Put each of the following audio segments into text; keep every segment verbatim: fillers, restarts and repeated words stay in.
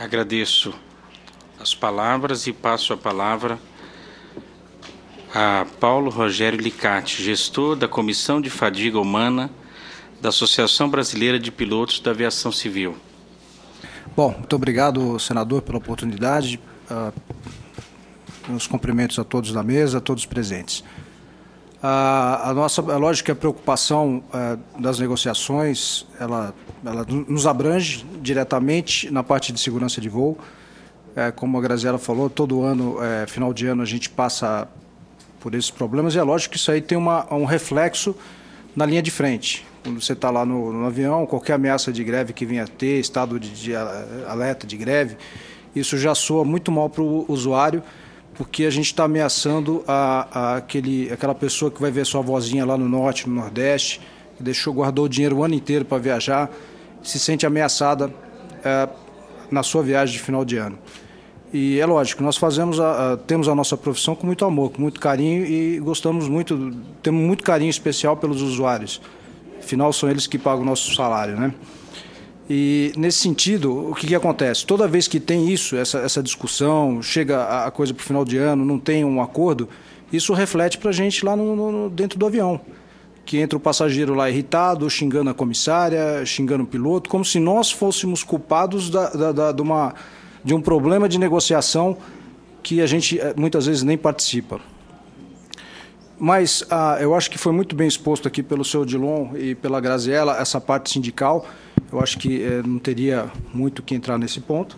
Agradeço as palavras e passo a palavra a Paulo Rogério Licati, gestor da Comissão de Fadiga Humana da Associação Brasileira de Pilotos da Aviação Civil. Bom, muito obrigado, senador, pela oportunidade. Uh, meus cumprimentos a todos da mesa, a todos presentes. Uh, a nossa, é lógico que a preocupação uh, das negociações, ela, ela nos abrange diretamente na parte de segurança de voo. Uh, como a Graziela falou, todo ano, uh, final de ano, a gente passa por esses problemas, e é lógico que isso aí tem uma, um reflexo na linha de frente. Quando você está lá no, no avião, qualquer ameaça de greve que venha a ter, estado de, de alerta de greve, isso já soa muito mal para o usuário, porque a gente está ameaçando a, a aquele, aquela pessoa que vai ver sua vozinha lá no norte, no nordeste, que deixou, guardou o dinheiro o ano inteiro para viajar, se sente ameaçada é, na sua viagem de final de ano. E é lógico, nós fazemos a, a, temos a nossa profissão com muito amor, com muito carinho, e gostamos muito, temos muito carinho especial pelos usuários. Afinal, são eles que pagam o nosso salário, né? E, nesse sentido, o que, que acontece? Toda vez que tem isso, essa, essa discussão, chega a, a coisa para o final de ano, não tem um acordo, isso reflete para a gente lá no, no, dentro do avião, que entra o passageiro lá irritado, xingando a comissária, xingando o piloto, como se nós fôssemos culpados da, da, da, de, uma, de um problema de negociação que a gente muitas vezes nem participa. Mas ah, eu acho que foi muito bem exposto aqui pelo senhor Odilon e pela Graziela essa parte sindical. Eu acho que eh, não teria muito que entrar nesse ponto.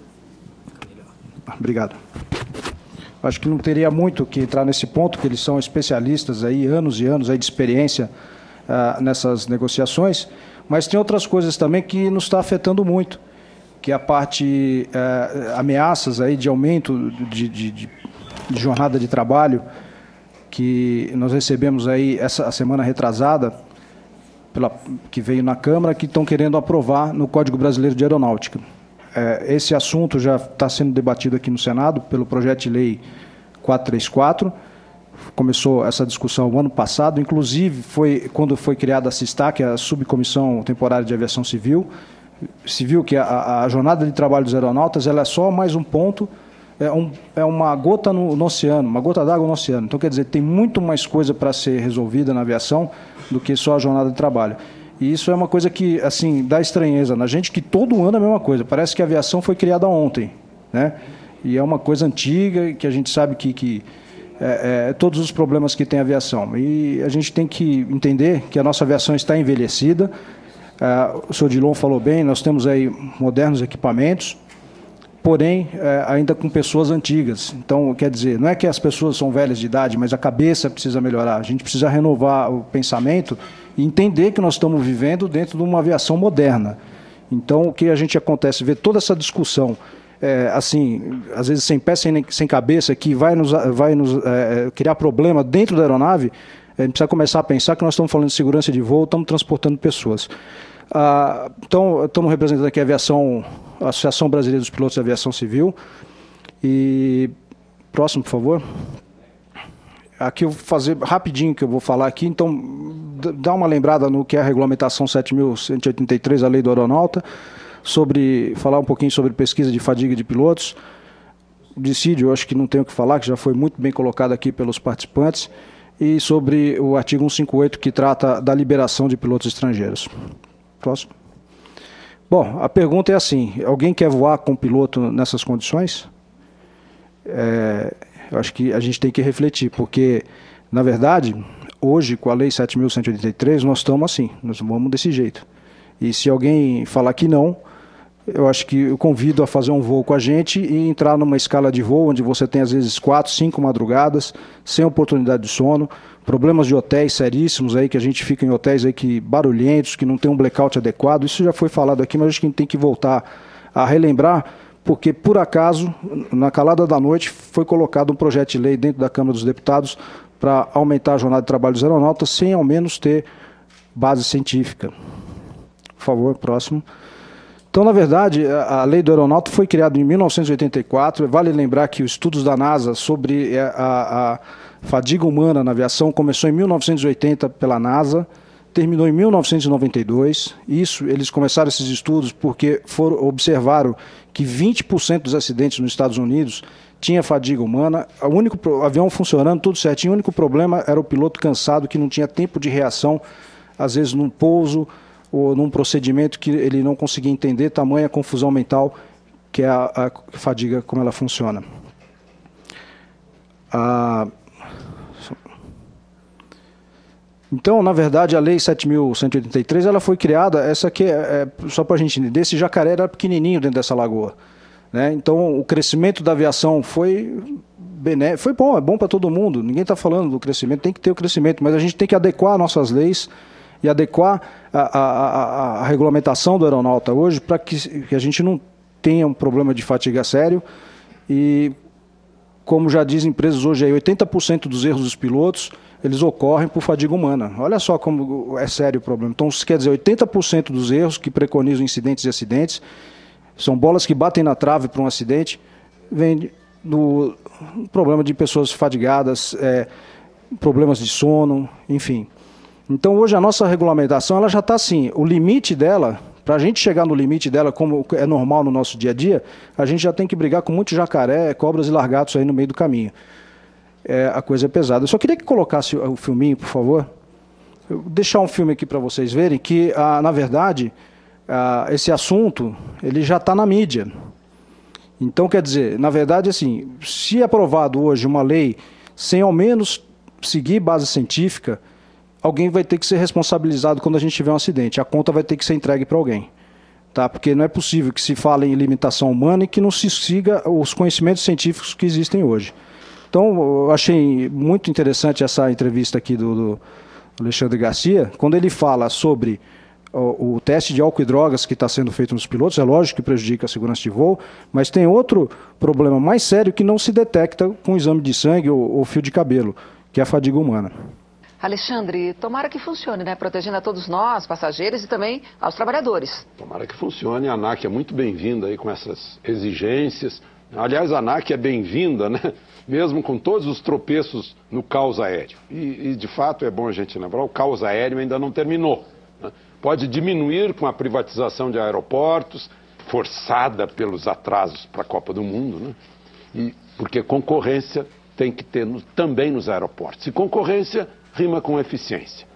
Ah, obrigado. Eu acho que não teria muito que entrar nesse ponto, porque eles são especialistas aí, anos e anos aí de experiência ah, nessas negociações. Mas tem outras coisas também que nos está afetando muito, que é a parte eh, ameaças aí de aumento de, de, de, de jornada de trabalho, que nós recebemos aí essa semana retrasada, pela, que veio na Câmara, que estão querendo aprovar no Código Brasileiro de Aeronáutica. É, esse assunto já está sendo debatido aqui no Senado pelo projeto de lei quatrocentos e trinta e quatro. Começou essa discussão o ano passado, inclusive foi quando foi criada a SISTAC, a Subcomissão Temporária de Aviação Civil. Se viu que a, a jornada de trabalho dos aeronautas ela é só mais um ponto. É, um, é uma gota no, no oceano, uma gota d'água no oceano. Então, quer dizer, tem muito mais coisa para ser resolvida na aviação do que só a jornada de trabalho. E isso é uma coisa que, assim, dá estranheza na gente, que todo ano é a mesma coisa. Parece que a aviação foi criada ontem, né? E é uma coisa antiga, que a gente sabe que, que é, é, todos os problemas que tem a aviação. E a gente tem que entender que a nossa aviação está envelhecida. É, o senhor Odilon falou bem, nós temos aí modernos equipamentos, porém, é, ainda com pessoas antigas. Então, quer dizer, não é que as pessoas são velhas de idade, mas a cabeça precisa melhorar. A gente precisa renovar o pensamento e entender que nós estamos vivendo dentro de uma aviação moderna. Então, o que a gente acontece, ver toda essa discussão, é, assim, às vezes sem pé, sem, sem cabeça, que vai nos, vai nos é, criar problema dentro da aeronave, a gente precisa começar a pensar que nós estamos falando de segurança de voo, estamos transportando pessoas. Ah, então, estamos representando aqui a aviação, a Associação Brasileira dos Pilotos de Aviação Civil. E próximo, por favor. Aqui eu vou fazer rapidinho que eu vou falar aqui. Então, dá uma lembrada no que é a Regulamentação sete mil cento e oitenta e três, a Lei do Aeronauta, sobre falar um pouquinho sobre pesquisa de fadiga de pilotos. O dissídio, eu acho que não tenho o que falar, que já foi muito bem colocado aqui pelos participantes. E sobre o artigo cento e cinquenta e oito, que trata da liberação de pilotos estrangeiros. Próximo. Bom, a pergunta é assim, alguém quer voar com piloto nessas condições? É, eu acho que a gente tem que refletir, porque, na verdade, hoje, com a Lei sete mil cento e oitenta e três, nós estamos assim, nós vamos desse jeito. E se alguém falar que não, eu acho que eu convido a fazer um voo com a gente e entrar numa escala de voo onde você tem, às vezes, quatro, cinco madrugadas, sem oportunidade de sono, problemas de hotéis seríssimos aí, que a gente fica em hotéis aí que barulhentos, que não tem um blackout adequado. Isso já foi falado aqui, mas acho que a gente tem que voltar a relembrar, porque, por acaso, na calada da noite, foi colocado um projeto de lei dentro da Câmara dos Deputados para aumentar a jornada de trabalho dos aeronautas, sem ao menos ter base científica. Por favor, próximo. Então, na verdade, a Lei do Aeronauta foi criada em mil novecentos e oitenta e quatro. Vale lembrar que os estudos da NASA sobre a, a fadiga humana na aviação começou em mil novecentos e oitenta pela NASA, terminou em mil novecentos e noventa e dois. Isso, eles começaram esses estudos porque foram, observaram que vinte por cento dos acidentes nos Estados Unidos tinha fadiga humana, o único o avião funcionando, tudo certinho, o único problema era o piloto cansado, que não tinha tempo de reação, às vezes num pouso ou num procedimento que ele não conseguia entender, tamanha confusão mental, que é a, a fadiga, como ela funciona. A... Então, na verdade, a Lei sete mil cento e oitenta e três ela foi criada, essa aqui, é, é, só para a gente entender, esse jacaré era pequenininho dentro dessa lagoa, né? Então, o crescimento da aviação foi, bené... foi bom, é bom para todo mundo, ninguém está falando do crescimento, tem que ter o crescimento, mas a gente tem que adequar nossas leis e adequar a, a, a, a regulamentação do aeronauta hoje para que, que a gente não tenha um problema de fadiga sério. E, como já dizem empresas hoje, aí, oitenta por cento dos erros dos pilotos eles ocorrem por fadiga humana. Olha só como é sério o problema. Então, isso quer dizer, oitenta por cento dos erros que preconizam incidentes e acidentes são bolas que batem na trave para um acidente, vem do problema de pessoas fadigadas, é, problemas de sono, enfim. Então, hoje a nossa regulamentação ela já está assim, o limite dela, para a gente chegar no limite dela, como é normal no nosso dia a dia, a gente já tem que brigar com muito jacaré, cobras e largatos aí no meio do caminho. É, a coisa é pesada. Eu só queria que colocasse o filminho, por favor. Eu vou deixar um filme aqui para vocês verem que, ah, na verdade, ah, esse assunto ele já está na mídia. Então, quer dizer, na verdade, assim, se aprovado hoje uma lei sem ao menos seguir base científica, alguém vai ter que ser responsabilizado quando a gente tiver um acidente. A conta vai ter que ser entregue para alguém. Tá? Porque não é possível que se fale em limitação humana e que não se siga os conhecimentos científicos que existem hoje. Então, eu achei muito interessante essa entrevista aqui do, do Alexandre Garcia, quando ele fala sobre o, o teste de álcool e drogas que está sendo feito nos pilotos. É lógico que prejudica a segurança de voo, mas tem outro problema mais sério que não se detecta com exame de sangue ou, ou fio de cabelo, que é a fadiga humana. Alexandre, tomara que funcione, né? Protegendo a todos nós, passageiros e também aos trabalhadores. Tomara que funcione. A ANAC é muito bem-vinda aí com essas exigências. Aliás, a ANAC é bem-vinda, né? Mesmo com todos os tropeços no caos aéreo. E, e, de fato, é bom a gente lembrar, o caos aéreo ainda não terminou, né? Pode diminuir com a privatização de aeroportos, forçada pelos atrasos para a Copa do Mundo, né? E, porque concorrência tem que ter no, também nos aeroportos. E concorrência rima com eficiência.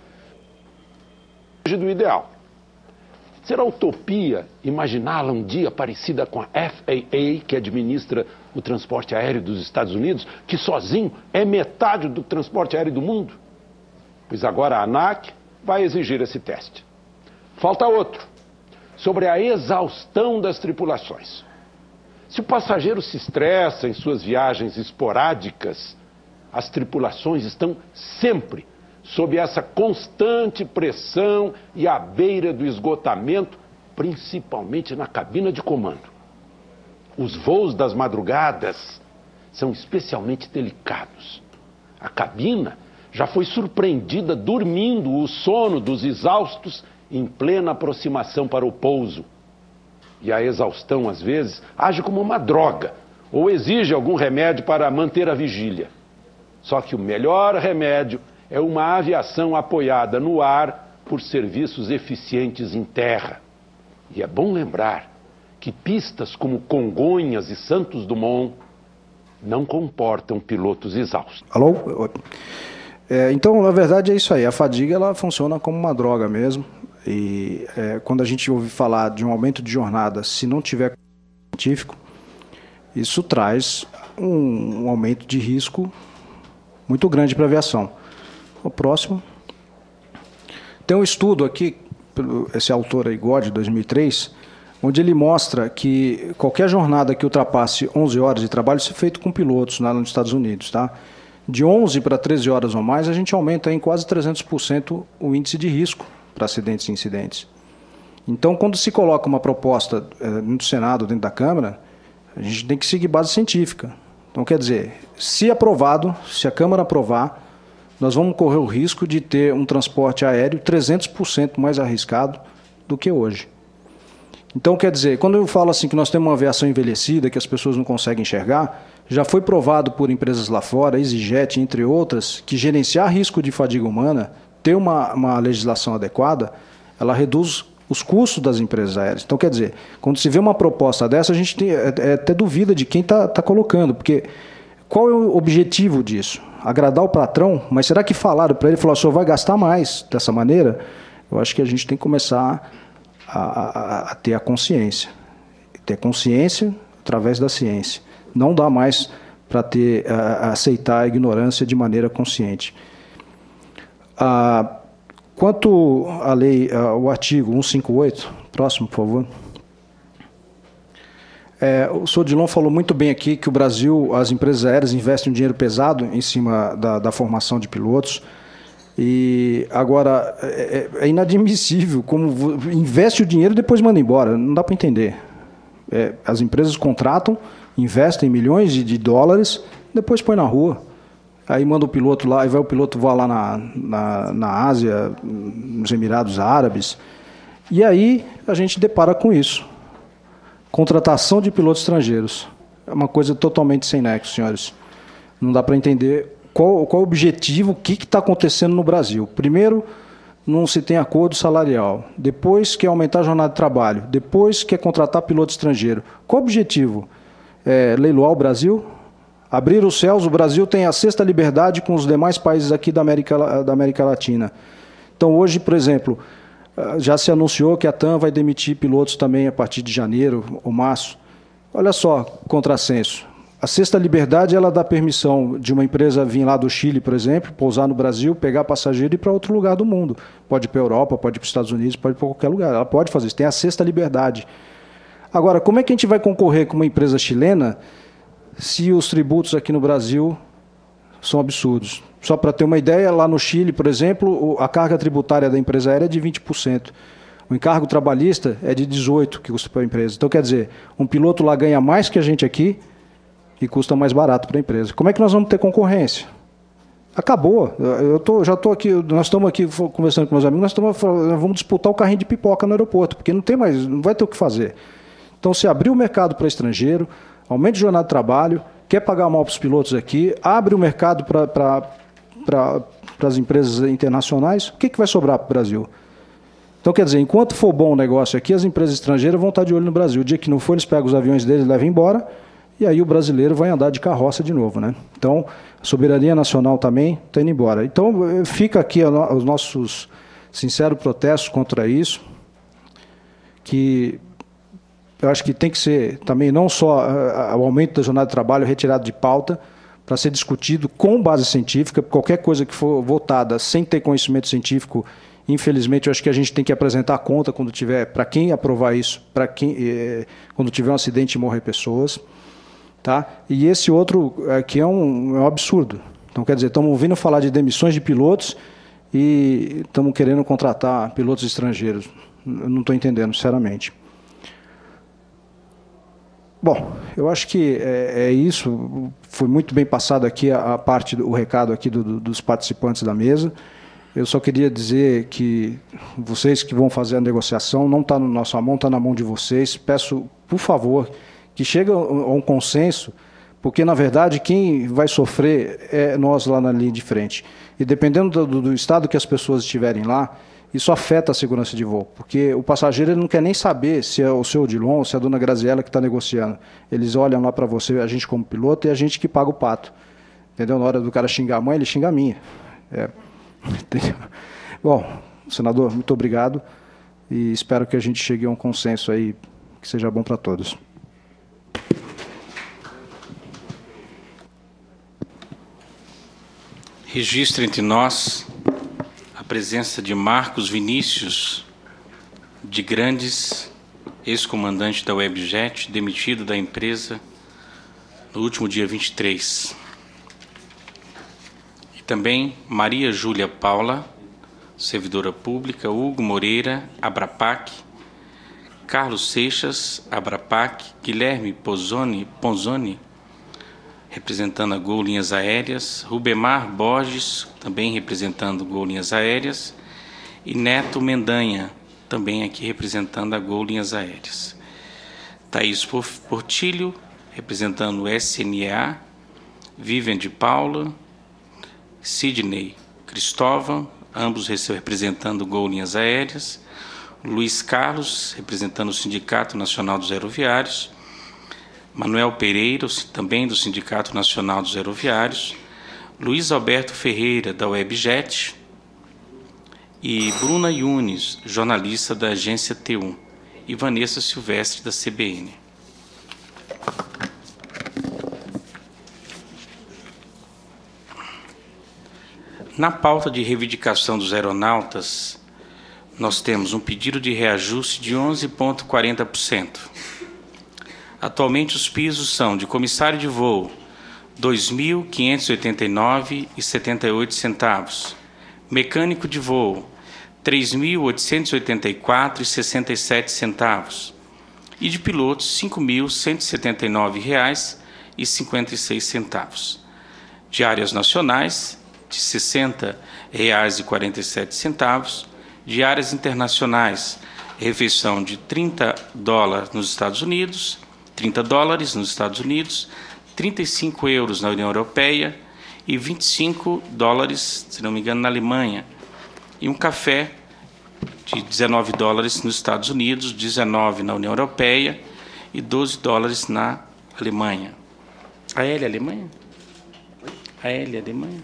Do ideal. Será utopia imaginá-la um dia parecida com a F A A, que administra o transporte aéreo dos Estados Unidos, que sozinho é metade do transporte aéreo do mundo? Pois agora a ANAC vai exigir esse teste. Falta outro, sobre a exaustão das tripulações. Se o passageiro se estressa em suas viagens esporádicas, as tripulações estão sempre sob essa constante pressão e à beira do esgotamento, principalmente na cabina de comando. Os voos das madrugadas são especialmente delicados. A cabina já foi surpreendida dormindo o sono dos exaustos em plena aproximação para o pouso. E a exaustão, às vezes, age como uma droga ou exige algum remédio para manter a vigília. Só que o melhor remédio é uma aviação apoiada no ar por serviços eficientes em terra. E é bom lembrar que pistas como Congonhas e Santos Dumont não comportam pilotos exaustos. Alô? É, então, na verdade, é isso aí. A fadiga ela funciona como uma droga mesmo. E é, quando a gente ouve falar de um aumento de jornada, se não tiver científico, isso traz um, um aumento de risco muito grande para a aviação. O próximo. Tem um estudo aqui, esse autor aí, God, de dois mil e três, onde ele mostra que qualquer jornada que ultrapasse onze horas de trabalho, isso é feito com pilotos lá nos Estados Unidos, tá? De onze para treze horas ou mais, a gente aumenta em quase trezentos por cento o índice de risco para acidentes e incidentes. Então, quando se coloca uma proposta eh, no Senado, dentro da Câmara, a gente tem que seguir base científica. Então, quer dizer, se aprovado, se a Câmara aprovar, nós vamos correr o risco de ter um transporte aéreo trezentos por cento mais arriscado do que hoje. Então, quer dizer, quando eu falo assim que nós temos uma aviação envelhecida, que as pessoas não conseguem enxergar, já foi provado por empresas lá fora, EasyJet, entre outras, que gerenciar risco de fadiga humana, ter uma, uma legislação adequada, ela reduz os custos das empresas aéreas. Então, quer dizer, quando se vê uma proposta dessa, a gente tem, é, é, até duvida de quem está tá colocando, porque qual é o objetivo disso? Agradar o patrão? Mas será que falaram para ele, falou, o senhor vai gastar mais dessa maneira? Eu acho que a gente tem que começar a, a, a ter a consciência. Ter consciência através da ciência. Não dá mais para ter a, a aceitar a ignorância de maneira consciente. Ah, quanto à lei, ao artigo cento e cinquenta e oito, próximo, por favor. É, o senhor Dilon falou muito bem aqui que o Brasil, as empresas aéreas investem um dinheiro pesado em cima da, da formação de pilotos. E agora é, é inadmissível como investe o dinheiro e depois manda embora. Não dá para entender. É, as empresas contratam, investem milhões de, de dólares, depois põe na rua. Aí manda o piloto lá, e vai o piloto voar lá na, na, na Ásia, nos Emirados Árabes. E aí a gente depara com isso. Contratação de pilotos estrangeiros. É uma coisa totalmente sem nexo, senhores. Não dá para entender qual, qual o objetivo, o que está acontecendo no Brasil. Primeiro, não se tem acordo salarial. Depois, quer aumentar a jornada de trabalho. Depois, quer contratar piloto estrangeiro. Qual o objetivo? É, leiloar o Brasil? Abrir os céus, o Brasil tem a sexta liberdade com os demais países aqui da América, da América Latina. Então, hoje, por exemplo, já se anunciou que a TAM vai demitir pilotos também a partir de janeiro ou março. Olha só, contrassenso. A sexta liberdade, ela dá permissão de uma empresa vir lá do Chile, por exemplo, pousar no Brasil, pegar passageiro e ir para outro lugar do mundo. Pode ir para a Europa, pode ir para os Estados Unidos, pode ir para qualquer lugar. Ela pode fazer isso, tem a sexta liberdade. Agora, como é que a gente vai concorrer com uma empresa chilena se os tributos aqui no Brasil são absurdos? Só para ter uma ideia, lá no Chile, por exemplo, a carga tributária da empresa aérea é de vinte por cento. O encargo trabalhista é de dezoito por cento que custa para a empresa. Então, quer dizer, um piloto lá ganha mais que a gente aqui e custa mais barato para a empresa. Como é que nós vamos ter concorrência? Acabou. Eu tô, já estou aqui, nós estamos aqui conversando com meus amigos, nós, estamos, nós vamos disputar o carrinho de pipoca no aeroporto, porque não tem mais, não vai ter o que fazer. Então, se abrir o mercado para estrangeiro, aumente a jornada de trabalho, quer pagar mal para os pilotos aqui, abre o mercado para para as empresas internacionais, o que, que vai sobrar para o Brasil? Então, quer dizer, enquanto for bom o negócio aqui, as empresas estrangeiras vão estar de olho no Brasil. O dia que não for, eles pegam os aviões deles e levam embora, e aí o brasileiro vai andar de carroça de novo, né? Então, a soberania nacional também está indo embora. Então, fica aqui os nossos sinceros protestos contra isso, que eu acho que tem que ser também não só o aumento da jornada de trabalho retirado de pauta, para ser discutido com base científica. Qualquer coisa que for votada sem ter conhecimento científico, infelizmente, eu acho que a gente tem que apresentar a conta quando tiver, para quem aprovar isso, para quem, eh, quando tiver um acidente e morrer pessoas. Tá? E esse outro aqui é um, é um absurdo. Então, quer dizer, estamos ouvindo falar de demissões de pilotos e estamos querendo contratar pilotos estrangeiros. Eu não estou entendendo, sinceramente. Bom, eu acho que é, é isso. Foi muito bem passado aqui a, a parte, do, o recado aqui do, do, dos participantes da mesa. Eu só queria dizer que vocês que vão fazer a negociação, não está na nossa mão, está na mão de vocês. Peço, por favor, que chegue a um consenso, porque, na verdade, quem vai sofrer é nós lá na linha de frente. E dependendo do, do estado que as pessoas estiverem lá, isso afeta a segurança de voo, porque o passageiro ele não quer nem saber se é o seu Dilon ou se é a dona Graziella que está negociando. Eles olham lá para você, a gente como piloto, e a gente que paga o pato. Entendeu? Na hora do cara xingar a mãe, ele xinga a minha. É. Bom, senador, muito obrigado e espero que a gente chegue a um consenso aí que seja bom para todos. Registre entre nós a presença de Marcos Vinícius de Grandes, ex-comandante da Webjet, demitido da empresa no último dia vinte e três. E também Maria Júlia Paula, servidora pública, Hugo Moreira, Abrapac, Carlos Seixas, Abrapac, Guilherme Pozzoni, Ponzoni, representando a Gol Linhas Aéreas, Rubemar Borges, também representando Gol Linhas Aéreas, e Neto Mendanha, também aqui representando a Gol Linhas Aéreas. Thaís Portilho, representando o S N E A, Vivian de Paula, Sidney Cristóvão, ambos representando Gol Linhas Aéreas, Luiz Carlos, representando o Sindicato Nacional dos Aeroviários, Manuel Pereira, também do Sindicato Nacional dos Aeroviários, Luiz Alberto Ferreira, da Webjet, e Bruna Yunes, jornalista da agência T um, e Vanessa Silvestre, da C B N. Na pauta de reivindicação dos aeronautas, nós temos um pedido de reajuste de onze vírgula quarenta por cento. Atualmente, os pisos são de comissário de voo, dois mil quinhentos e oitenta e nove reais e setenta e oito centavos, mecânico de voo, três mil oitocentos e oitenta e quatro reais e sessenta e sete centavos, e de pilotos, cinco mil cento e setenta e nove reais e cinquenta e seis centavos. Diárias nacionais, de sessenta reais e quarenta e sete centavos, diárias internacionais, refeição de trinta dólares nos Estados Unidos, trinta dólares nos Estados Unidos, trinta e cinco euros na União Europeia e vinte e cinco dólares, se não me engano, na Alemanha. E um café de dezenove dólares nos Estados Unidos, dezenove na União Europeia e doze dólares na Alemanha. A L é Alemanha? A L é Alemanha?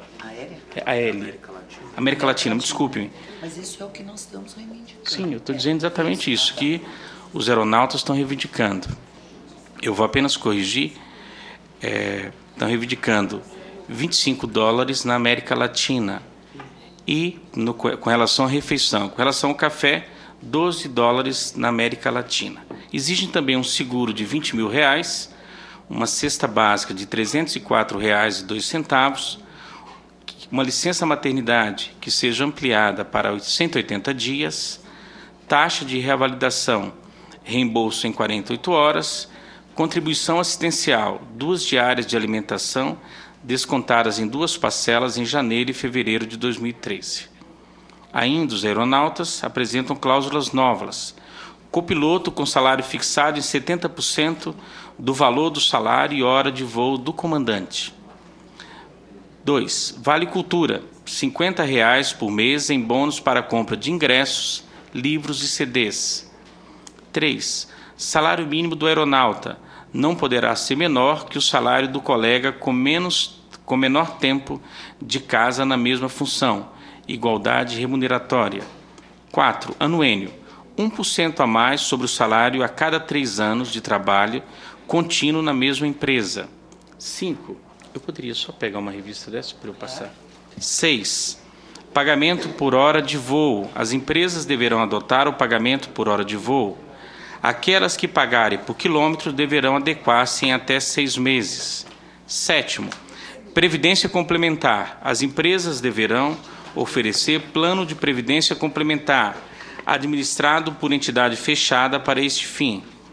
A L. América Latina. América Latina, me desculpe-me. Mas isso é o que nós estamos reivindicando. Sim, eu estou dizendo exatamente isso, que os aeronautas estão reivindicando. Eu vou apenas corrigir, é, estão reivindicando vinte e cinco dólares na América Latina e, no, com relação à refeição, com relação ao café, doze dólares na América Latina. Exigem também um seguro de vinte mil reais, uma cesta básica de trezentos e quatro reais e dois centavos, uma licença maternidade que seja ampliada para cento e oitenta dias, taxa de reavalidação, reembolso em quarenta e oito horas, contribuição assistencial, duas diárias de alimentação, descontadas em duas parcelas em janeiro e fevereiro de dois mil e treze. Ainda, os aeronautas apresentam cláusulas novas. Copiloto com salário fixado em setenta por cento do valor do salário e hora de voo do comandante. dois. Vale Cultura, cinquenta reais por mês em bônus para compra de ingressos, livros e C Ds. três. Salário mínimo do aeronauta não poderá ser menor que o salário do colega com, menos, com menor tempo de casa na mesma função. Igualdade remuneratória. quatro. Anuênio, um por cento a mais sobre o salário a cada três anos de trabalho contínuo na mesma empresa. cinco. Eu poderia só pegar uma revista dessa para eu passar. seis. Pagamento por hora de voo. As empresas deverão adotar o pagamento por hora de voo. Aquelas que pagarem por quilômetro deverão adequar-se em até seis meses. Sétimo. Previdência complementar. As empresas deverão oferecer plano de previdência complementar, administrado por entidade fechada para este fim.